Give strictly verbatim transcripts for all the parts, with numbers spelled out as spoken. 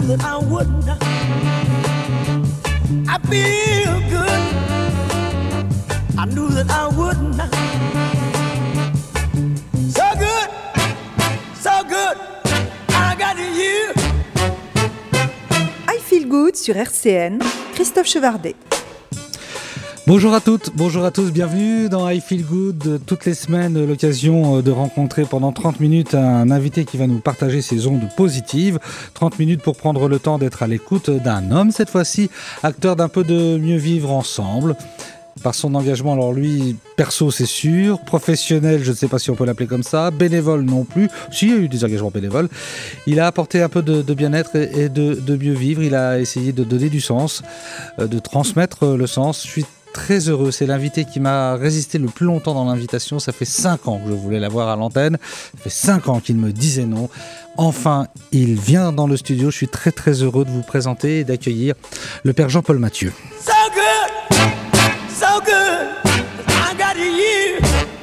that I wouldn't. I feel good. I knew that I wouldn't. So good, so good. I got you. I Feel Good sur R C N, Christophe Chevardet. Bonjour à toutes, bonjour à tous, bienvenue dans I Feel Good. Toutes les semaines, l'occasion de rencontrer pendant trente minutes un invité qui va nous partager ses ondes positives. trente minutes pour prendre le temps d'être à l'écoute d'un homme, cette fois-ci, acteur d'un peu de mieux vivre ensemble. Par son engagement, alors lui, perso c'est sûr, professionnel, je ne sais pas si on peut l'appeler comme ça, bénévole non plus, si, il y a eu des engagements bénévoles. Il a apporté un peu de, de bien-être et de, de mieux vivre, il a essayé de donner du sens, de transmettre le sens. Je suis très heureux, c'est l'invité qui m'a résisté le plus longtemps dans l'invitation, ça fait cinq ans que je voulais l'avoir à l'antenne, ça fait cinq ans qu'il me disait non. Enfin, il vient dans le studio, je suis très très heureux de vous présenter et d'accueillir le père Jean-Paul Mathieu. So good, so good, I got you.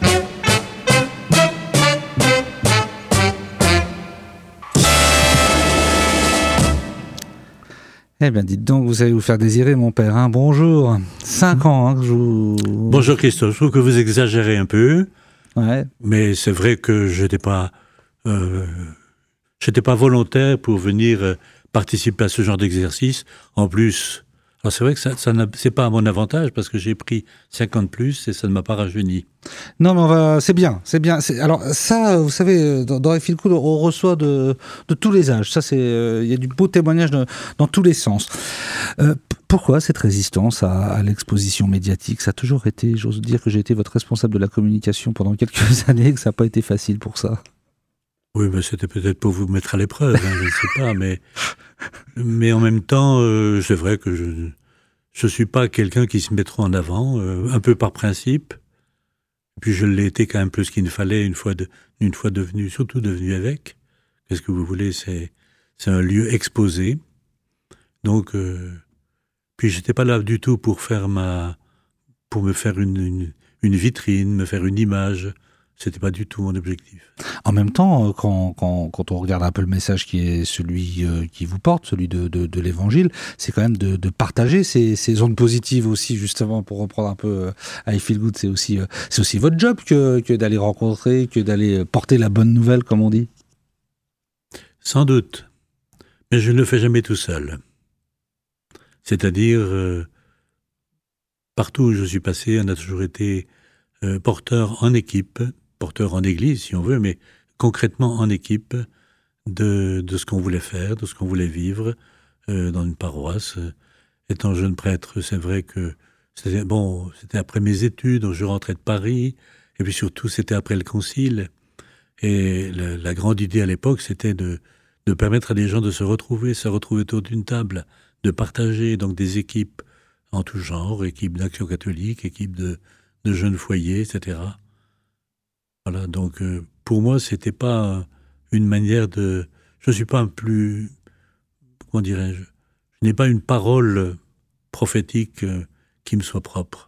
Eh bien, dites donc, vous allez vous faire désirer, mon père. Hein. Bonjour. Cinq ans hein, que je vous... Bonjour Christophe, je trouve que vous exagérez un peu. Ouais. Mais c'est vrai que je n'étais pas, euh, j'étais pas volontaire pour venir euh, participer à ce genre d'exercice. En plus, alors c'est vrai que ça, ça n'a, c'est pas à mon avantage parce que j'ai pris cinquante plus et ça ne m'a pas rajeuni. Non, mais on va, c'est bien, c'est bien. C'est, alors ça, vous savez, dans, dans I Feel Good, on reçoit de, de tous les âges. Ça, c'est, il euh, y a du beau témoignage de, dans tous les sens. Euh, p- pourquoi cette résistance à, à l'exposition médiatique? Ça a toujours été, j'ose dire que j'ai été votre responsable de la communication pendant quelques années, que ça n'a pas été facile pour ça. Oui, mais c'était peut-être pour vous mettre à l'épreuve, hein, je ne sais pas, mais, mais en même temps, euh, c'est vrai que je ne suis pas quelqu'un qui se mettra en avant, euh, un peu par principe. Puis je l'ai été quand même plus qu'il ne fallait une fois, de, une fois devenu, surtout devenu évêque. Qu'est-ce que vous voulez, c'est, c'est un lieu exposé. Donc, euh, puis j'étais pas là du tout pour faire ma, pour me faire une, une, une vitrine, me faire une image. C'était pas du tout mon objectif. En même temps, quand, quand, quand on regarde un peu le message qui est celui euh, qui vous porte, celui de, de, de l'évangile, c'est quand même de, de partager ces, ces ondes positives aussi, justement, pour reprendre un peu euh, I Feel Good, c'est aussi, euh, c'est aussi votre job que, que d'aller rencontrer, que d'aller porter la bonne nouvelle, comme on dit. Sans doute, mais je ne le fais jamais tout seul. C'est-à-dire, euh, partout où je suis passé, on a toujours été euh, porteur en équipe, porteur en église, si on veut, mais concrètement en équipe de, de ce qu'on voulait faire, de ce qu'on voulait vivre euh, dans une paroisse. Étant jeune prêtre, c'est vrai que c'était, bon, c'était après mes études, donc je rentrais de Paris, et puis surtout, c'était après le concile. Et la, la grande idée à l'époque, c'était de, de permettre à des gens de se retrouver, se retrouver autour d'une table, de partager donc des équipes en tout genre, équipes d'Action catholique, équipes de, de jeunes foyers, et cetera. Voilà, donc euh, pour moi, c'était pas une manière de... Je ne suis pas un plus... Comment dirais-je? Je n'ai pas une parole prophétique euh, qui me soit propre.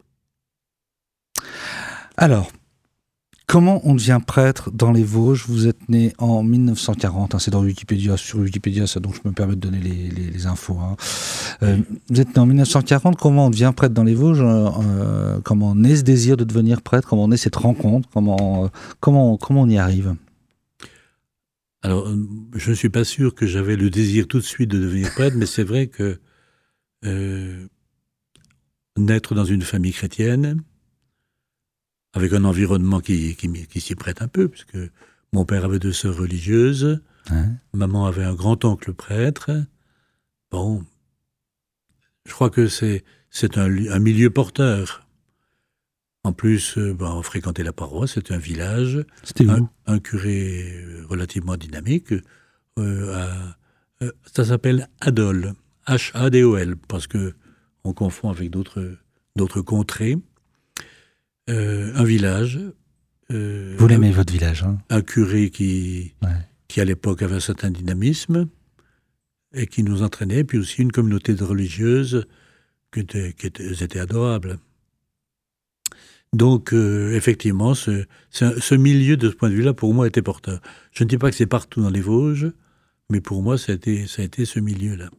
Alors, comment on devient prêtre dans les Vosges? Vous êtes né en dix-neuf cent quarante, hein, c'est dans Wikipédia, sur Wikipédia, ça, donc je me permets de donner les, les, les infos. Hein. Euh, vous êtes né en dix-neuf cent quarante, comment on devient prêtre dans les Vosges? euh, Comment naît ce désir de devenir prêtre? Comment naît cette rencontre? Comment, euh, comment, comment on y arrive? Alors, je ne suis pas sûr que j'avais le désir tout de suite de devenir prêtre, mais c'est vrai que euh, naître dans une famille chrétienne, avec un environnement qui, qui, qui s'y prête un peu, puisque mon père avait deux sœurs religieuses, hein? Maman avait un grand-oncle prêtre. Bon, je crois que c'est, c'est un, un milieu porteur. En plus, euh, ben, on fréquentait la paroisse, c'était un village. C'était un, où? un curé relativement dynamique. Euh, à, euh, ça s'appelle Adol, H A D O L, parce qu'on confond avec d'autres, d'autres contrées. Euh, un village. Euh, Vous l'aimez, votre village, hein? Un curé qui, ouais. qui, à l'époque, avait un certain dynamisme et qui nous entraînait, puis aussi une communauté de religieuses qui étaient, qui étaient, étaient adorables. Donc, euh, effectivement, ce, ce, ce milieu, de ce point de vue-là, pour moi, était porteur. Je ne dis pas que c'est partout dans les Vosges, Mais pour moi, ça a été, ça a été ce milieu-là.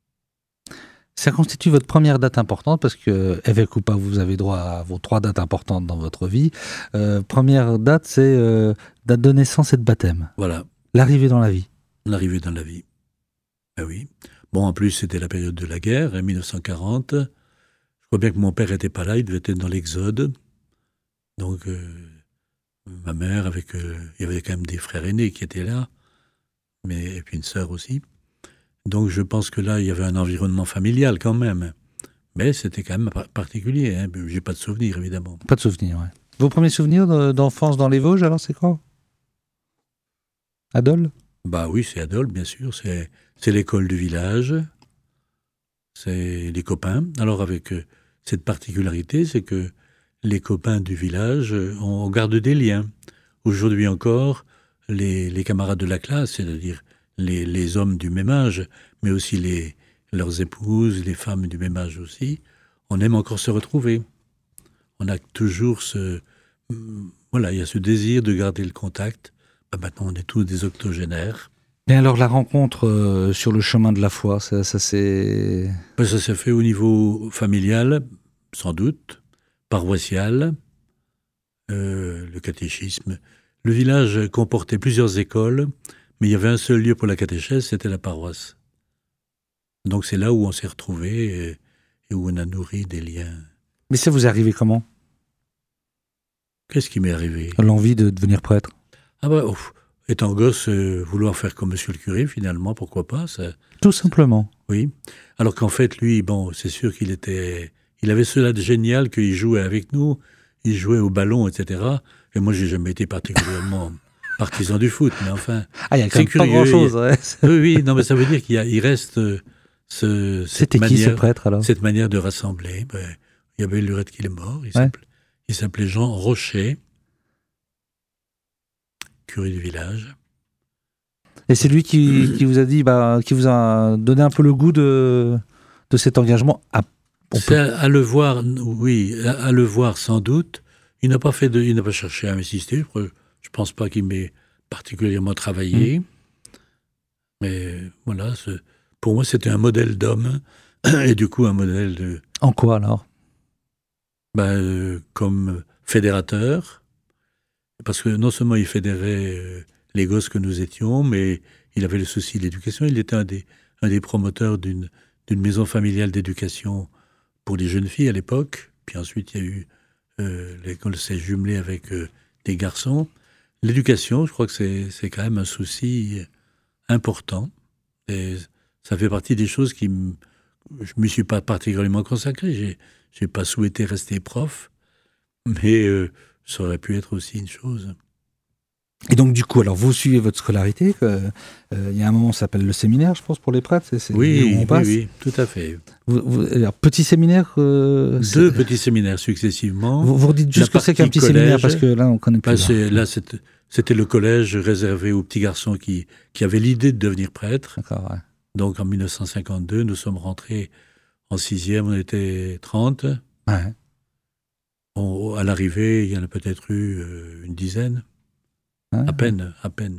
Ça constitue votre première date importante parce que, avec ou pas, vous avez droit à vos trois dates importantes dans votre vie. Euh, première date, c'est euh, date de naissance et de baptême. Voilà. L'arrivée dans la vie. L'arrivée dans la vie. Ben oui. Bon, en plus, c'était la période de la guerre, en dix-neuf cent quarante. Je crois bien que mon père n'était pas là, il devait être dans l'Exode. Donc, euh, ma mère, avec, euh, il y avait quand même des frères aînés qui étaient là, mais, et puis une sœur aussi. Donc, je pense que là, il y avait un environnement familial quand même. Mais c'était quand même particulier. Hein. J'ai pas de souvenirs, évidemment. Pas de souvenirs, ouais. Vos premiers souvenirs d'enfance dans les Vosges, alors, c'est quoi? Adol? Bah oui, c'est Adol, bien sûr. C'est, c'est l'école du village. C'est les copains. Alors, avec euh, cette particularité, c'est que les copains du village, euh, on garde des liens. Aujourd'hui encore, les, les camarades de la classe, c'est-à-dire les, les hommes du même âge, mais aussi les, leurs épouses, les femmes du même âge aussi, on aime encore se retrouver. On a toujours ce... Voilà, il y a ce désir de garder le contact. Ben maintenant, on est tous des octogénaires. Et alors, la rencontre euh, sur le chemin de la foi, ça, ça c'est... Ben, ça s'est fait au niveau familial, sans doute, paroissial, euh, le catéchisme. Le village comportait plusieurs écoles, mais il y avait un seul lieu pour la catéchèse, c'était la paroisse. Donc c'est là où on s'est retrouvés et, et où on a nourri des liens. Mais ça vous est arrivé comment? Qu'est-ce qui m'est arrivé? L'envie de devenir prêtre. Ah bah, ouf, étant gosse, euh, vouloir faire comme monsieur le curé, finalement, pourquoi pas ça... Tout simplement. Oui. Alors qu'en fait, lui, bon, c'est sûr qu'il était... Il avait cela de génial qu'il jouait avec nous, il jouait au ballon, et cetera. Et moi, j'ai jamais été particulièrement... partisan du foot, mais enfin... Ah, il y a quand même pas grand-chose. Ouais. Oui, oui, non, mais ça veut dire qu'il y a, il reste euh, ce, cette C'était manière... qui, ce prêtre, alors? Cette manière de rassembler. Ben, il y avait Lurette qui est mort, il, ouais. s'appelait, il s'appelait Jean Rocher, curé du village. Et c'est lui qui, qui vous a dit, bah, qui vous a donné un peu le goût de, de cet engagement à... C'est peut... à, à le voir, oui, à, à le voir sans doute. Il n'a pas fait de, il n'a pas cherché à m'insister. Je ne pense pas qu'il m'ait particulièrement travaillé. Mmh. Mais voilà, ce, pour moi, c'était un modèle d'homme et du coup un modèle de... En quoi alors? Ben, euh, comme fédérateur, parce que non seulement il fédérait euh, les gosses que nous étions, mais il avait le souci de l'éducation. Il était un des, un des promoteurs d'une, d'une maison familiale d'éducation pour les jeunes filles à l'époque. Puis ensuite, il y a eu euh, l'école s'est jumelée avec euh, des garçons. L'éducation, je crois que c'est, c'est quand même un souci important. Et ça fait partie des choses qui m... je ne me suis pas particulièrement consacré. J'ai, j'ai pas souhaité rester prof, mais euh, ça aurait pu être aussi une chose. Et donc, du coup, alors vous suivez votre scolarité. Il euh, euh, y a un moment, ça s'appelle le séminaire, je pense, pour les prêtres. C'est, c'est oui, où on passe. oui, oui, tout à fait. Vous, vous, alors, petit séminaire euh, Deux c'est... petits séminaires successivement. Vous, vous redites juste ce que c'est qu'un petit collège, séminaire, parce que là, on ne connaît plus. Bah, c'est, là, c'était, c'était le collège réservé aux petits garçons qui, qui avaient l'idée de devenir prêtres. D'accord, ouais. Donc, en dix-neuf cent cinquante-deux, nous sommes rentrés en sixième, on était trente. Ouais. On, à l'arrivée, il y en a peut-être eu euh, une dizaine. À peine, à peine.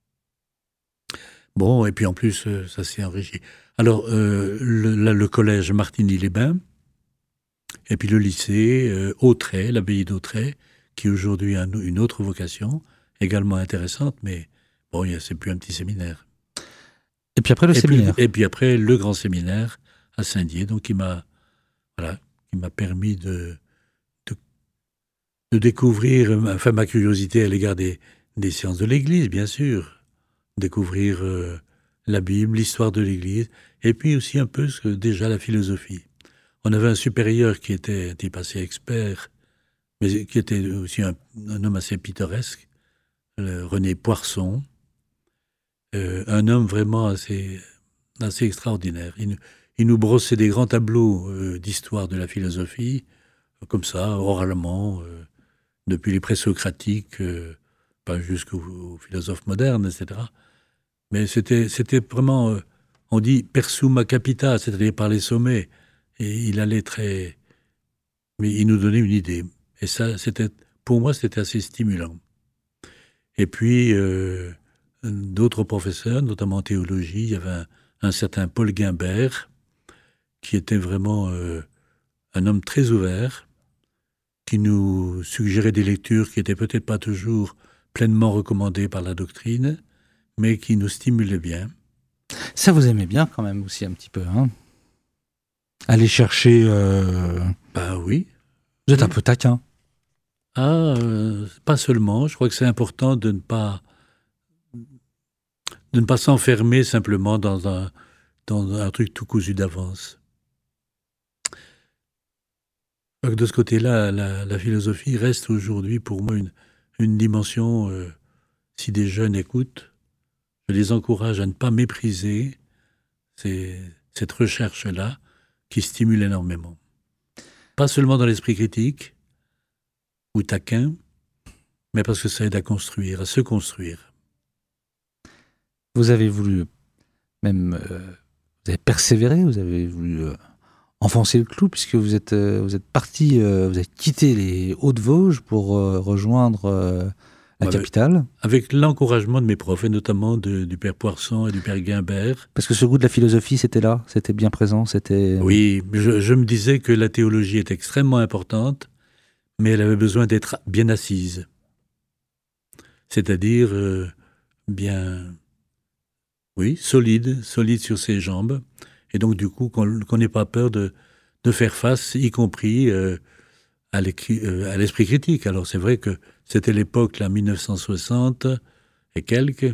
Bon, et puis en plus, euh, ça s'est enrichi. Alors, euh, le, là, le collège Martigny-les-Bains, et puis le lycée euh, Autray, l'abbaye d'Autray, qui aujourd'hui a une autre vocation, également intéressante, mais bon, c'est plus un petit séminaire. Et puis après le et séminaire. Puis, et puis après, le grand séminaire à Saint-Dié, donc qui m'a, voilà, qui m'a permis de, de, de découvrir, enfin, ma curiosité à l'égard des Des sciences de l'Église, bien sûr. Découvrir euh, la Bible, l'histoire de l'Église, et puis aussi un peu ce, déjà la philosophie. On avait un supérieur qui était un type assez expert, mais qui était aussi un, un homme assez pittoresque, le René Poirson, euh, un homme vraiment assez, assez extraordinaire. Il, il nous brossait des grands tableaux euh, d'histoire de la philosophie, comme ça, oralement, euh, depuis les présocratiques, euh, pas jusqu'aux philosophes modernes, et cetera. Mais c'était, c'était vraiment, euh, on dit per summa capita, c'est-à-dire par les sommets. Et il allait très... Mais il nous donnait une idée. Et ça, c'était, pour moi, c'était assez stimulant. Et puis, euh, d'autres professeurs, notamment en théologie. Il y avait un, un certain Paul Guimbert, qui était vraiment euh, un homme très ouvert, qui nous suggérait des lectures qui n'étaient peut-être pas toujours pleinement recommandées par la doctrine, mais qui nous stimulaient bien. Ça, vous aimez bien quand même aussi un petit peu, hein? Aller chercher... Euh... Bah oui. Vous êtes oui. un peu taquin. Ah, euh, pas seulement. Je crois que c'est important de ne pas de ne pas s'enfermer simplement dans un dans un truc tout cousu d'avance. Donc de ce côté-là, la, la philosophie reste aujourd'hui pour moi une une dimension. Euh, si des jeunes écoutent, je les encourage à ne pas mépriser ces, cette recherche-là qui stimule énormément. Pas seulement dans l'esprit critique ou taquin, mais parce que ça aide à construire, à se construire. Vous avez voulu même... Euh, vous avez persévéré, vous avez voulu euh, enfoncer le clou, puisque vous êtes, euh, vous êtes parti, euh, vous avez quitté les Hauts-de-Vosges pour euh, rejoindre euh, la Avec, capitale. Avec l'encouragement de mes profs, et notamment de, du père Poisson et du père Guimbert. Parce que ce goût de la philosophie, c'était là, c'était bien présent, c'était... Oui, je, je me disais que la théologie est extrêmement importante, mais elle avait besoin d'être bien assise. C'est-à-dire euh, bien, oui, solide, solide sur ses jambes. Et donc, du coup, qu'on qu'on n'ait pas peur de, de faire face, y compris euh, à, euh, à l'esprit critique. Alors, c'est vrai que c'était l'époque, là, mille neuf cent soixante et quelques.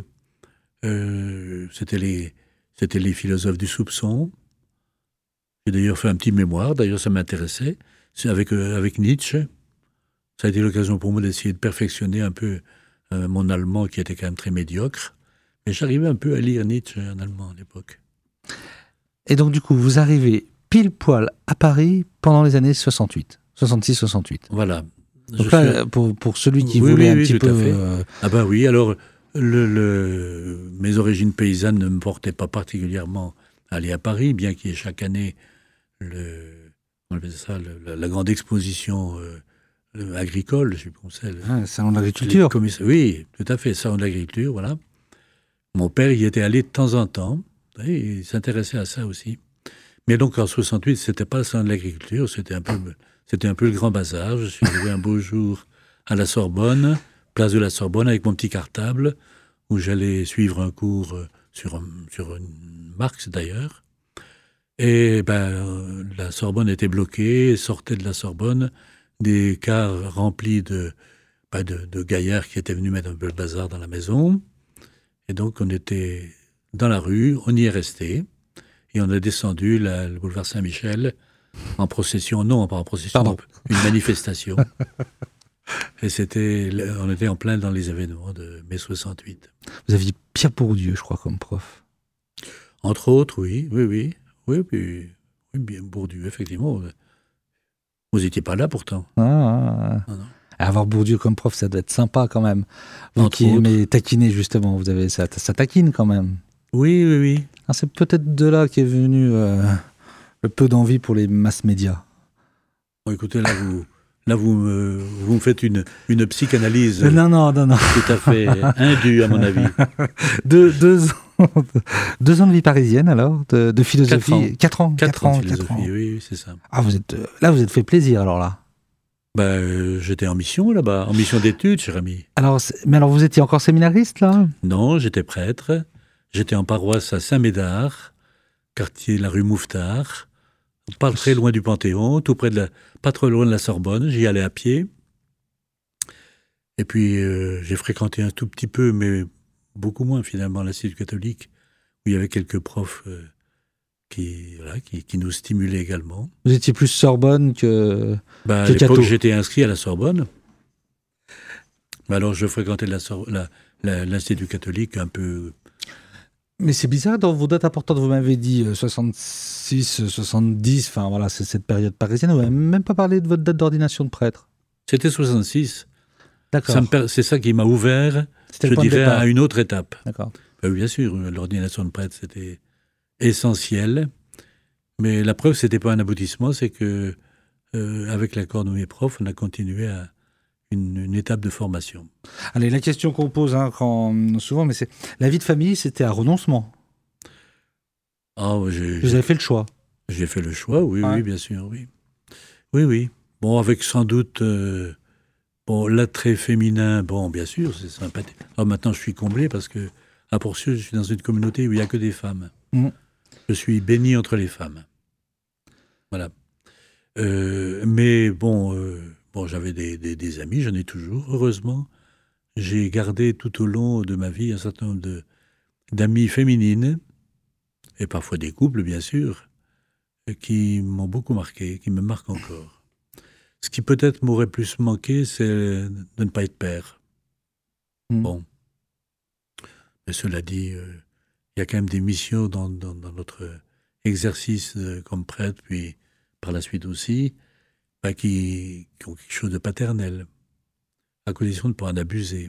Euh, c'était les, c'était les philosophes du soupçon. J'ai d'ailleurs fait un petit mémoire, d'ailleurs, ça m'intéressait, c'est avec, euh, avec Nietzsche. Ça a été l'occasion pour moi d'essayer de perfectionner un peu euh, mon allemand qui était quand même très médiocre. Mais j'arrivais un peu à lire Nietzsche en allemand à l'époque. Et donc, du coup, vous arrivez pile poil à Paris pendant les années soixante-huit, soixante-six soixante-huit. Voilà. Donc Je là, suis... pour, pour celui qui oui, voulait oui, un oui, petit tout peu... à fait. Euh... Ah ben oui, alors, le, le... mes origines paysannes ne me portaient pas particulièrement à aller à Paris, bien qu'il y ait chaque année le... on appelle ça, le, la, la grande exposition... Euh... agricole, je pense. Ah, salon de l'agriculture. Commiss... Oui, tout à fait, salon de l'agriculture, voilà. Mon père y était allé de temps en temps, et il s'intéressait à ça aussi. Mais donc en soixante-huit, c'était pas le salon de l'agriculture, c'était un peu, c'était un peu le grand bazar. Je suis arrivé un beau jour à la Sorbonne, place de la Sorbonne, avec mon petit cartable, où j'allais suivre un cours sur, sur Marx d'ailleurs. Et ben, la Sorbonne était bloquée, sortait de la Sorbonne des cars remplis de, bah de, de gaillards qui étaient venus mettre un peu le bazar dans la maison. Et donc, on était dans la rue, on y est resté, et on a descendu la, le boulevard Saint-Michel en procession, non, pas en procession, Pardon. Une manifestation. Et c'était, on était en plein dans les événements de mai soixante-huit. Vous aviez Pierre Bourdieu, je crois, comme prof. Entre autres, oui, oui, oui. Oui, puis, oui, bien Bourdieu, effectivement. Vous n'étiez pas là, pourtant. Ah, ah. Non, non. Avoir Bourdieu comme prof, ça doit être sympa quand même. Vous Entre qui autres. aimez taquiner, justement, vous avez, ça, ça taquine quand même. Oui, oui, oui. Ah, c'est peut-être de là qu'est venu euh, le peu d'envie pour les mass médias. Bon, écoutez, là, vous, là, vous, me, vous me faites une, une psychanalyse Non, non, non, non. tout à fait indue, à mon avis. deux, deux, ans, deux ans de vie parisienne, alors, de, de philosophie. Quatre ans. Quatre ans. Quatre, Quatre ans ans, de quatre philosophie, ans. oui, oui, c'est ça. Ah, vous êtes, là, vous êtes fait plaisir, alors là. Ben, euh, j'étais en mission là-bas, en mission d'études, cher ami. Alors, mais alors, vous étiez encore séminariste, là? Non, j'étais prêtre. J'étais en paroisse à Saint-Médard, quartier de la rue Mouffetard, pas très loin du Panthéon, tout près de la, pas trop loin de la Sorbonne. J'y allais à pied. Et puis, euh, j'ai fréquenté un tout petit peu, mais beaucoup moins finalement, l'Institut catholique, où il y avait quelques profs euh, qui, voilà, qui, qui nous stimulaient également. Vous étiez plus Sorbonne que... Ben, à que l'époque, catho. j'étais inscrit à la Sorbonne. Ben alors, je fréquentais la Sor- la, la, l'Institut catholique un peu... Mais c'est bizarre, dans vos dates importantes, vous m'avez dit euh, soixante-six, soixante-dix, enfin voilà, c'est cette période parisienne, vous n'avez même pas parlé de votre date d'ordination de prêtre. C'était soixante-six. D'accord. Ça me per- c'est ça qui m'a ouvert, C'était je le point de dirais, départ. à une autre étape. D'accord. Ben oui, bien sûr, l'ordination de prêtre, c'était essentiel. Mais la preuve, c'était pas un aboutissement, c'est que, euh, avec l'accord de mes profs, on a continué à une, une étape de formation. Allez, la question qu'on pose hein, quand, souvent, mais c'est la vie de famille, c'était un renoncement. Ah, j'ai, Vous avez fait le choix. J'ai fait le choix, oui, ouais. oui, bien sûr, oui. Oui, oui. Bon, avec sans doute euh, bon, l'attrait féminin, bon, bien sûr, c'est sympathique. Alors maintenant, je suis comblé parce que, à Porcieux, je suis dans une communauté où il n'y a que des femmes. Mmh. Je suis béni entre les femmes. Voilà. Euh, mais bon, euh, bon j'avais des, des, des amis, j'en ai toujours, heureusement. J'ai gardé tout au long de ma vie un certain nombre de, d'amies féminines, et parfois des couples, bien sûr, qui m'ont beaucoup marqué, qui me marquent encore. Ce qui peut-être m'aurait plus manqué, c'est de ne pas être père. Mmh. Bon. Mais cela dit, il euh, y a quand même des missions dans, dans, dans notre exercice euh, comme prêtre, puis par la suite aussi, bah, qui, qui ont quelque chose de paternel, à condition de ne pas en abuser.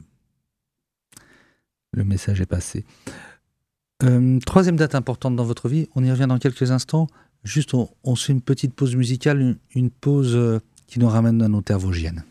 Le message est passé. Euh, troisième date importante dans votre vie, on y revient dans quelques instants. Juste, on, on se fait une petite pause musicale, une, une pause euh, qui nous ramène à nos terres vosgiennes.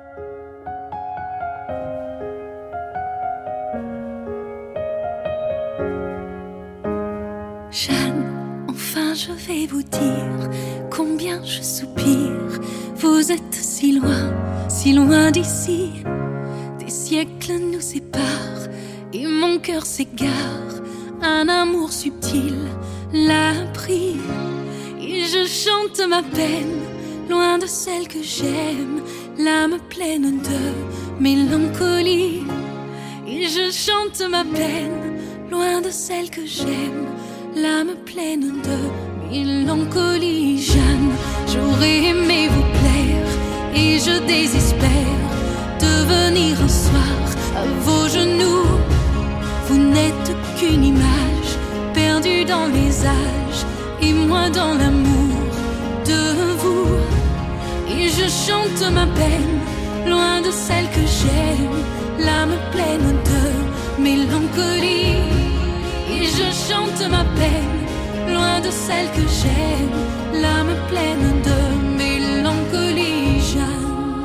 Jeanne, enfin je vais vous dire combien je soupire. Vous êtes si loin, si loin d'ici. Des siècles nous séparent et mon cœur s'égare. Un amour subtil l'a pris. Et je chante ma peine, loin de celle que j'aime, l'âme pleine de mélancolie. Et je chante ma peine, loin de celle que j'aime, l'âme pleine de mélancolie. Jeanne, j'aurais aimé vous plaire, et je désespère de venir un soir à vos genoux. Vous n'êtes qu'une image, perdue dans les âges, et moi dans l'amour de vous. Et je chante ma peine, loin de celle que j'aime, l'âme pleine de mélancolie. Et je chante ma peine, loin de celle que j'aime, l'âme pleine de mélancolie. Jeanne,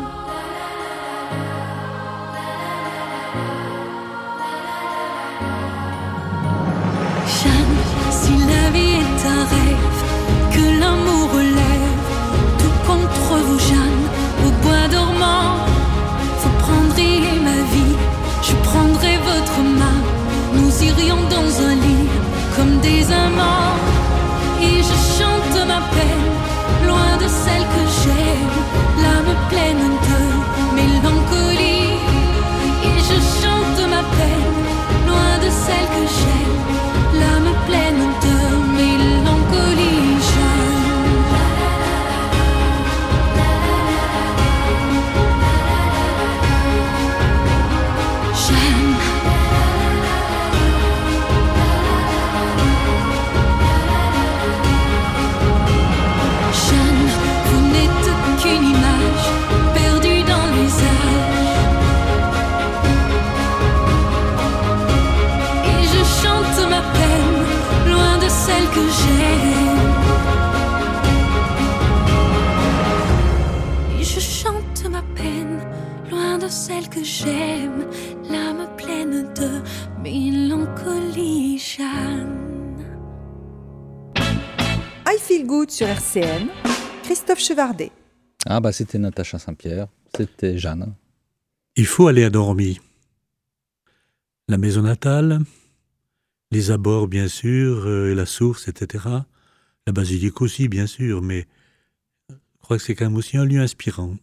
Jeanne, si la vie est un rêve, que l'amour relève, tout contre vous, Jeanne, au bois dormant, vous prendriez ma vie, je prendrai votre main, nous irions dans un lit comme des amants. Et je chante ma peine, loin de celle que j'aime, l'âme pleine de mélancolie. Et je chante ma peine, loin de celle que j'aime, l'âme pleine de mélancolie. Jeanne, Jeanne, Jeanne, vous n'êtes qu'une image, perdue dans les âges. Et je chante ma peine, loin de celle que j'aime. Et je chante ma peine, loin de celle que j'aime, l'âme pleine de mélancolie. Jeanne. I Feel Good sur R C N, Christophe Chevardet. Ah bah c'était Natacha Saint-Pierre, c'était Jeanne. Il faut aller à Dormy. La maison natale, les abords bien sûr, euh, la source, et cetera. La basilique aussi bien sûr, mais je crois que c'est quand même aussi un lieu inspirant.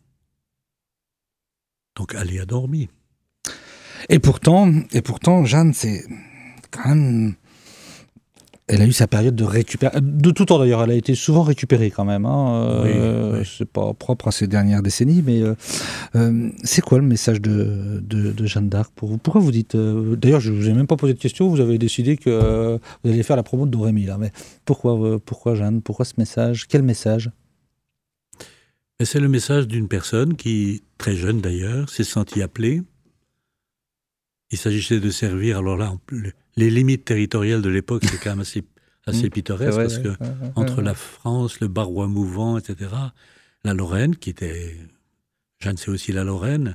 Donc aller à Dormy. Et pourtant, et pourtant, Jeanne, c'est quand même... Elle a eu sa période de récupération. De tout temps d'ailleurs, elle a été souvent récupérée quand même. Hein. Euh, oui, oui. C'est pas propre à ces dernières décennies, mais euh, euh, c'est quoi le message de, de, de Jeanne d'Arc pour vous? Pourquoi vous dites... Euh, d'ailleurs, je ne vous ai même pas posé de question, vous avez décidé que euh, vous alliez faire la promo de Dorémy. Là. Mais pourquoi, euh, pourquoi Jeanne? Pourquoi ce message? Quel message? Et c'est le message d'une personne qui, très jeune d'ailleurs, s'est sentie appelée. Il s'agissait de servir, alors là, les limites territoriales de l'époque, c'est quand même assez, assez pittoresque, vrai, parce que ouais, ouais, entre ouais. la France, le Barrois mouvant, et cetera, la Lorraine, qui était... Jeanne, c'est aussi la Lorraine,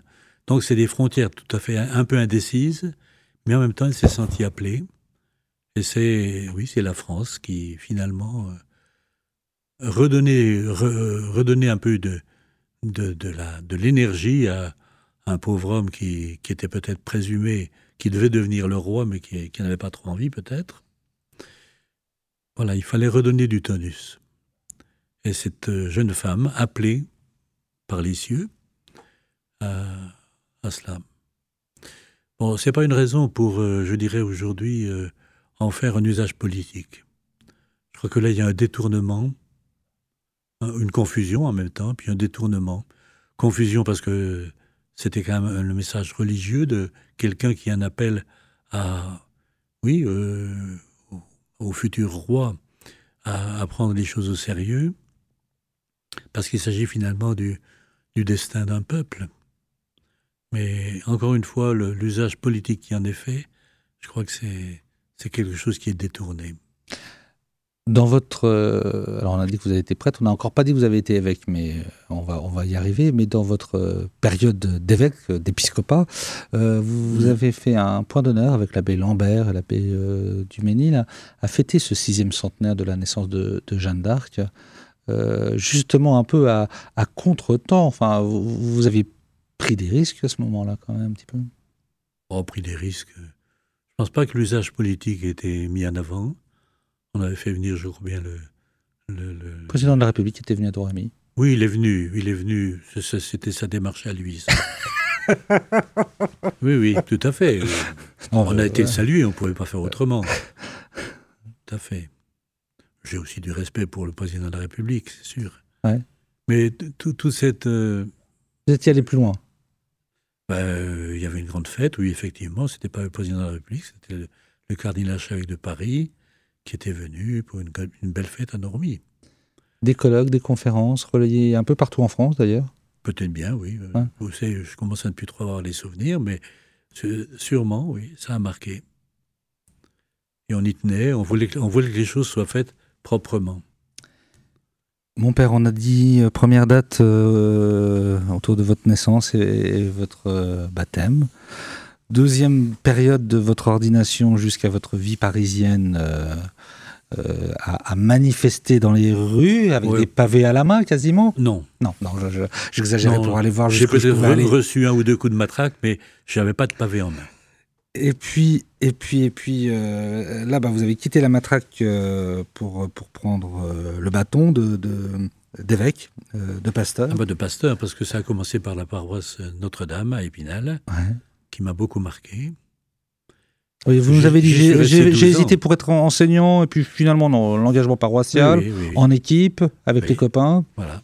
Donc c'est des frontières tout à fait un, un peu indécises, mais en même temps, il s'est senti appelé. Et c'est, oui, c'est la France qui, finalement, euh, redonnait, re, redonnait un peu de, de, de, la, de l'énergie à, à un pauvre homme qui, qui était peut-être présumé, qui devait devenir le roi, mais qui, qui n'avait pas trop envie, peut-être. Voilà, il fallait redonner du tonus. Et cette jeune femme, appelée par les cieux à, à cela. Bon, c'est pas une raison pour, euh, je dirais aujourd'hui, euh, en faire un usage politique. Je crois que là, il y a un détournement, une confusion en même temps, puis un détournement. Confusion parce que c'était quand même le message religieux de quelqu'un qui en appelle à, oui, euh, au, au futur roi, à, à prendre les choses au sérieux, parce qu'il s'agit finalement du, du destin d'un peuple. Mais encore une fois, le, l'usage politique qui en est fait, je crois que c'est, c'est quelque chose qui est détourné. Dans votre... Euh, alors on a dit que vous avez été prêtre, on n'a encore pas dit que vous avez été évêque, mais on va, on va y arriver. Mais dans votre euh, période d'évêque, euh, d'épiscopat, euh, vous, vous avez fait un point d'honneur avec l'abbé Lambert et l'abbé euh, Duménil à, à fêter ce sixième centenaire de la naissance de, de Jeanne d'Arc, euh, justement un peu à, à contre-temps. Enfin, vous, vous aviez pris des risques à ce moment-là, quand même, un petit peu. Oh, pris des risques. Je ne pense pas que l'usage politique ait été mis en avant. On avait fait venir, je crois bien, le... Le, le... le président de la République était venu à Domremy. Oui, il est venu, il est venu. C'était sa démarche à lui, ça. Oui, oui, tout à fait. On, on a euh, été ouais. salué, on ne pouvait pas faire autrement. Tout à fait. J'ai aussi du respect pour le président de la République, c'est sûr. Ouais. Mais tout, tout cette... Euh... Vous étiez allé plus loin? Ben, euh, il y avait une grande fête, oui, effectivement. Ce n'était pas le président de la République, c'était le, le cardinal archevêque de Paris qui était venu pour une, une belle fête à Normie. Des colloques, des conférences, relayées un peu partout en France, d'ailleurs? Peut-être bien, oui. Ouais. Vous savez, je commence à ne plus trop avoir les souvenirs, mais sûrement, oui, ça a marqué. Et on y tenait, on voulait, on voulait que les choses soient faites proprement. Mon père, on a dit euh, première date euh, autour de votre naissance et, et votre euh, baptême. Deuxième période de votre ordination jusqu'à votre vie parisienne euh, euh, à, à manifester dans les rues avec ouais. des pavés à la main quasiment. Non. Non, non, je, je, j'exagérais non, pour aller voir. J'ai peut-être re- reçu un ou deux coups de matraque, mais je n'avais pas de pavé en main. Et puis, et puis, et puis, euh, là, bah, vous avez quitté la matraque euh, pour pour prendre euh, le bâton de, de d'évêque, euh, de pasteur. Ah bah de pasteur, parce que ça a commencé par la paroisse Notre-Dame à Épinal, ouais. qui m'a beaucoup marqué. Oui, vous nous avez dit, j'ai, j'ai, j'ai hésité pour être enseignant, et puis finalement, non, l'engagement paroissial, oui, oui, oui. en équipe, avec oui. les copains. Voilà.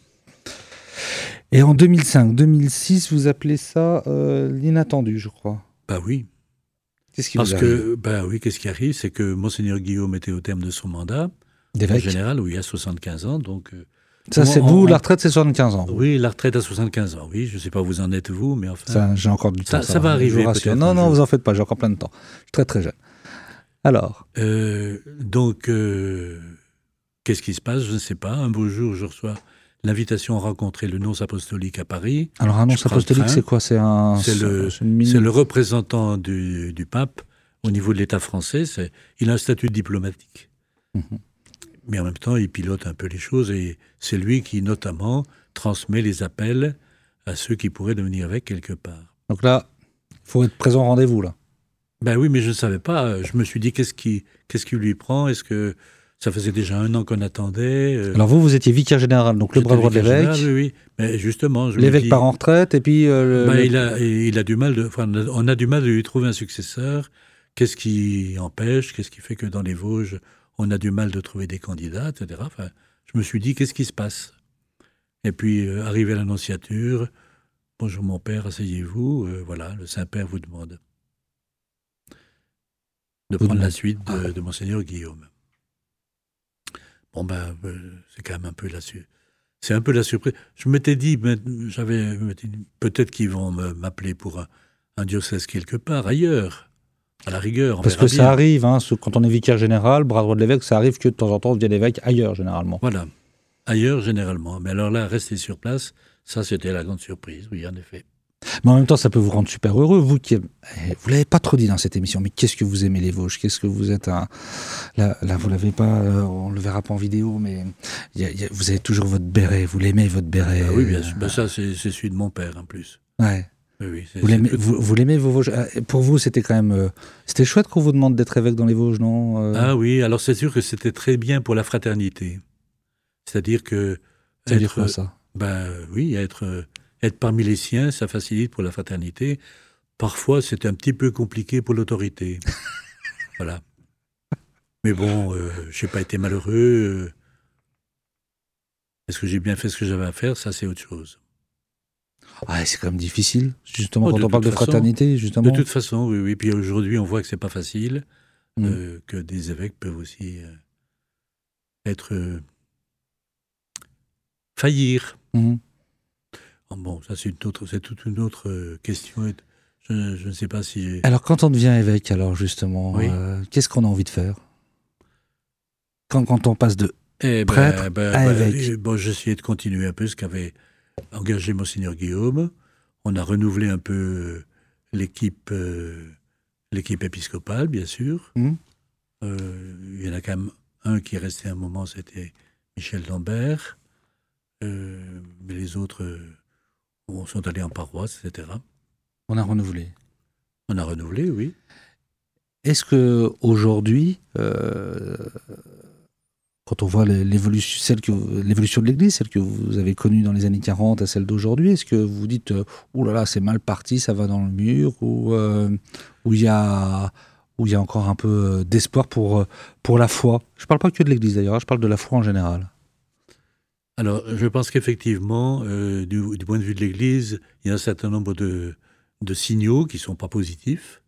Et en deux mille cinq, deux mille six, vous appelez ça euh, l'inattendu, je crois. Bah oui. Qu'est-ce qui Parce vous arrive que, bah oui, qu'est-ce qui arrive, c'est que Monseigneur Guillaume était au terme de son mandat. D'évêque. En général, oui, à soixante-quinze ans, donc... Euh, ça, c'est on, vous, on, la retraite, c'est soixante-quinze ans. Vous. Oui, la retraite à soixante-quinze ans, oui. Je ne sais pas où vous en êtes, vous, mais enfin... Ça, j'ai encore du temps. Ça, ça, ça va arriver, peut-être. Non, non, vous en faites pas, j'ai encore plein de temps. Je suis très, très jeune. Alors euh, Donc, euh, qu'est-ce qui se passe? Je ne sais pas. Un beau jour, je reçois l'invitation à rencontrer le nonce apostolique à Paris. Alors, un nonce apostolique, c'est quoi? C'est un... C'est le, c'est, une c'est le représentant du, du pape au niveau de l'État français. C'est, il a un statut diplomatique. Mm-hmm. Mais en même temps, il pilote un peu les choses et c'est lui qui, notamment, transmet les appels à ceux qui pourraient devenir évêques quelque part. Donc là, il faut être présent au rendez-vous, là. Ben oui, mais je ne savais pas. Je me suis dit, qu'est-ce qui, qu'est-ce qui lui prend? Est-ce que ça faisait déjà un an qu'on attendait? Alors vous, vous étiez vicaire général, donc le bras droit de l'évêque. Général, oui, oui. Mais justement, je l'évêque dis, part en retraite et puis... Euh, ben le... il, a, il a du mal de... Enfin, on a du mal de lui trouver un successeur. Qu'est-ce qui empêche? Qu'est-ce qui fait que dans les Vosges, on a du mal de trouver des candidats, et cetera. Enfin, je me suis dit, qu'est-ce qui se passe? Et puis, euh, arrivé à l'annonciature, bonjour mon père, asseyez-vous. Euh, voilà, le Saint-Père vous demande de prendre la suite de, de Monseigneur Guillaume. Bon, ben, euh, c'est quand même un peu la surprise. C'est un peu la surprise. Je m'étais dit, j'avais peut-être qu'ils vont m'appeler pour un, un diocèse quelque part, ailleurs. À la rigueur. Parce que bien. Ça arrive, hein, quand on est vicaire général, bras droit de l'évêque, ça arrive que de temps en temps on devienne évêque ailleurs, généralement. Voilà, ailleurs, généralement. Mais alors là, rester sur place, ça, c'était la grande surprise, oui, en effet. Mais en même temps, ça peut vous rendre super heureux. Vous qui, vous l'avez pas trop dit dans cette émission, mais qu'est-ce que vous aimez les Vosges? Qu'est-ce que vous êtes un... Là, là, vous l'avez pas, on le verra pas en vidéo, mais y a, y a, vous avez toujours votre béret. Vous l'aimez votre béret? Ah oui, bien sûr. Ben ça, c'est, c'est celui de mon père en plus. Ouais. Oui, oui, c'est, vous, l'aimez, c'est vous, vous l'aimez vos Vosges? Pour vous, c'était quand même, euh, c'était chouette qu'on vous demande d'être évêque dans les Vosges, non? euh... Ah oui. Alors c'est sûr que c'était très bien pour la fraternité. C'est-à-dire que. Ça veut dire quoi ça? Ben oui, être. Être parmi les siens, ça facilite pour la fraternité. Parfois, c'est un petit peu compliqué pour l'autorité. Voilà. Mais bon, euh, je n'ai pas été malheureux. Est-ce que j'ai bien fait ce que j'avais à faire? Ça, c'est autre chose. Ouais, c'est quand même difficile, justement, oh, quand on parle de façon, fraternité, justement. De toute façon, oui, oui. Puis aujourd'hui, on voit que ce n'est pas facile, mmh. euh, que des évêques peuvent aussi euh, être... Euh, faillir. Mmh. Bon, ça c'est, une autre, c'est toute une autre euh, question. Je, je ne sais pas si... J'ai... Alors, quand on devient évêque, alors justement, oui. euh, qu'est-ce qu'on a envie de faire quand, quand on passe de eh prêtre ben, ben, à ben, évêque? Bon, j'ai essayé de continuer un peu ce qu'avait engagé Monseigneur Guillaume. On a renouvelé un peu l'équipe, euh, l'équipe épiscopale, bien sûr. Mmh. Euh, il y en a quand même un qui est resté un moment, c'était Michel Lambert. Euh, mais les autres... Euh, on sont allés en paroisse, et cetera. On a renouvelé. On a renouvelé, oui. Est-ce que aujourd'hui, euh, quand on voit l'évolution, celle que, l'évolution de l'Église, celle que vous avez connue dans les années quarante à celle d'aujourd'hui, est-ce que vous dites euh, « Ouh là là, c'est mal parti, ça va dans le mur » ou euh, où il y a où il y a encore un peu d'espoir pour pour la foi? Je ne parle pas que de l'Église d'ailleurs, je parle de la foi en général. Alors, je pense qu'effectivement, euh, du, du point de vue de l'Église, il y a un certain nombre de, de signaux qui ne sont pas positifs.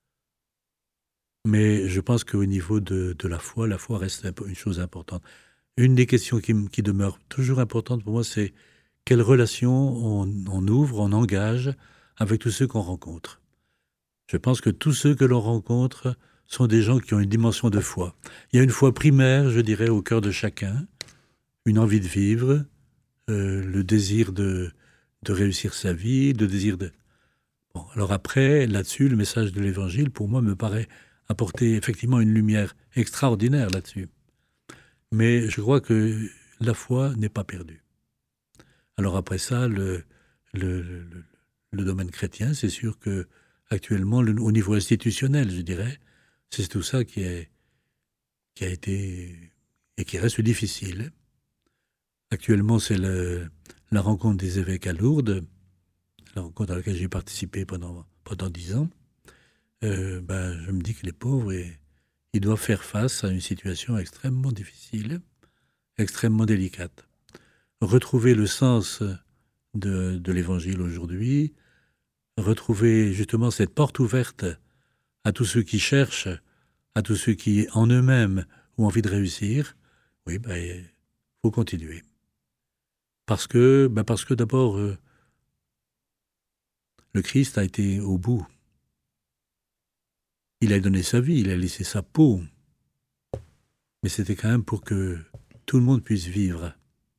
Mais je pense qu'au niveau de, de la foi, la foi reste un peu une chose importante. Une des questions qui, qui demeure toujours importante pour moi, c'est quelle relation on, on ouvre, on engage avec tous ceux qu'on rencontre. Je pense que tous ceux que l'on rencontre sont des gens qui ont une dimension de foi. Il y a une foi primaire, je dirais, au cœur de chacun. Une envie de vivre, euh, le désir de, de réussir sa vie, le désir de... Bon, alors après, là-dessus, le message de l'Évangile, pour moi, me paraît apporter effectivement une lumière extraordinaire là-dessus. Mais je crois que la foi n'est pas perdue. Alors après ça, le, le, le, le domaine chrétien, c'est sûr que actuellement, le, au niveau institutionnel, je dirais, c'est tout ça qui, est, qui a été et qui reste difficile. Actuellement, c'est le, la rencontre des évêques à Lourdes, la rencontre à laquelle j'ai participé pendant, pendant dix ans. Euh, ben, je me dis que les pauvres, et, ils doivent faire face à une situation extrêmement difficile, extrêmement délicate. Retrouver le sens de, de l'Évangile aujourd'hui, retrouver justement cette porte ouverte à tous ceux qui cherchent, à tous ceux qui, en eux-mêmes, ont envie de réussir, oui, ben, il faut continuer. Parce que, ben parce que d'abord, euh, le Christ a été au bout. Il a donné sa vie, il a laissé sa peau. Mais c'était quand même pour que tout le monde puisse vivre.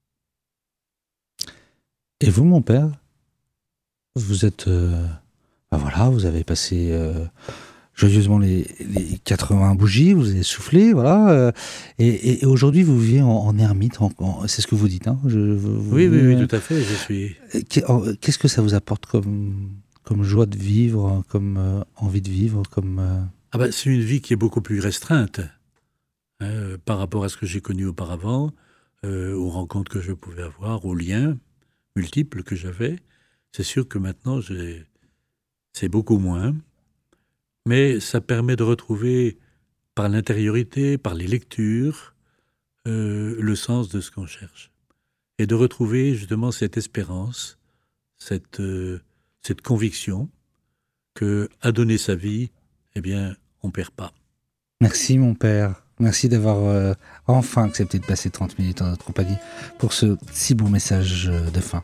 Et vous, mon père, vous êtes... Euh, ben voilà, vous avez passé euh, joyeusement les, les quatre-vingts bougies, vous avez soufflé, voilà. Euh, et, et aujourd'hui, vous vivez en, en ermite, en, en, c'est ce que vous dites, hein? Je, vous, oui, vous, oui, oui, euh, tout à fait, je suis... Qu'est-ce que ça vous apporte comme, comme joie de vivre, comme euh, envie de vivre, comme... Euh... Ah ben, c'est une vie qui est beaucoup plus restreinte hein, par rapport à ce que j'ai connu auparavant, euh, aux rencontres que je pouvais avoir, aux liens multiples que j'avais. C'est sûr que maintenant, j'ai... c'est beaucoup moins, mais ça permet de retrouver par l'intériorité, par les lectures, euh, le sens de ce qu'on cherche. Et de retrouver justement cette espérance, cette, euh, cette conviction qu'à donner sa vie, eh bien, on ne perd pas. Merci mon père, merci d'avoir euh, enfin accepté de passer trente minutes en notre compagnie pour ce si beau message de fin.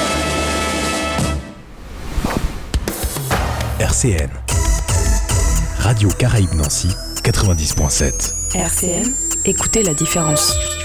R C N, Radio Caraïbes Nancy quatre-vingt-dix point sept. R C M, écoutez la différence.